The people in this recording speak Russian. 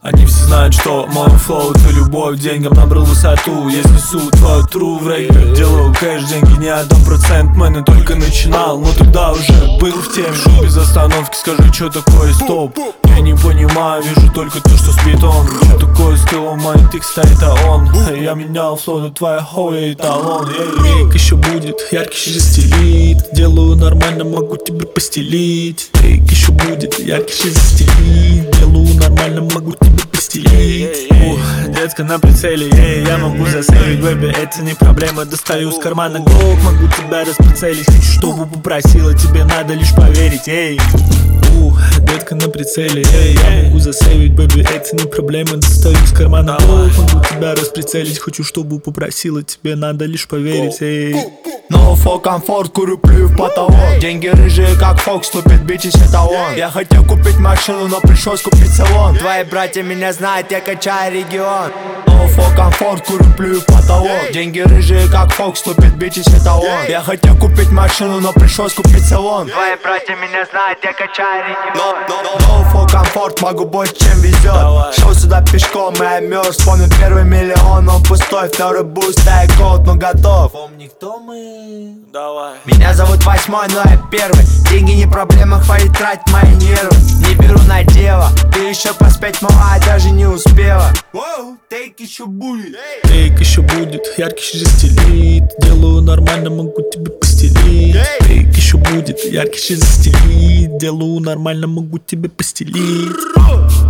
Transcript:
Они все знают, что мой флоу, твою любовь к деньгам набрал высоту. Я снесу твою тру в рэпе, делаю кэш, деньги не 1%. Мэн, только начинал, но тогда уже был в теме. Пишу без остановки, скажи, что такое стоп. Я не понимаю, вижу только то, что спит он. Что такое скилл, мой тик стоит, а он. Я менял флоу, но твоя хоя эталон. Рейк еще будет, яркий застелит. Делаю нормально, могу тебе постелить. Рейк еще будет, яркий застелит. Делаю нормально, могу тебе постелить. Детка на прицеле, я могу засейвить, бэби, это не проблема. Достаю с кармана глок, могу тебя расприцелить. Хочу, чтобы попросила, тебе надо лишь поверить, детка на прицеле, я могу засейвить, бэби, это не проблема. Достаю с кармана глок, могу тебя расприцелить. Хочу, чтобы попросила, тебе надо лишь поверить, No for комфорт, курю, плюю в потолок. Деньги рыжие, как Фокс, ступит бичись, это он. Я хотел купить машину, но пришлось купить салон. Твои братья меня знают, я качаю регион. No for комфорт, курю, плюю в потолок. Деньги рыжие, как Фокс, ступит бичись, это он. Я хотел купить машину, но пришлось купить салон. Твои братья меня знают, я качаю регион. No for комфорт, могу больше, чем везет. Шел сюда пешком, и я мерз. Помню первый миллион, он пустой. Второй буст, а я голд, но готов. Помни, кто мы? Давай. Меня зовут Восьмой, но я первый. Деньги не проблема, хватит тратить мои нервы. Не беру на дело, ты еще поспеть мала, даже не успела. Тейк еще будет. Тейк еще будет, яркий застелит. Делаю нормально, могу тебе постелить. Тейк еще будет, яркий застелит. Делаю нормально, могу тебе постелить.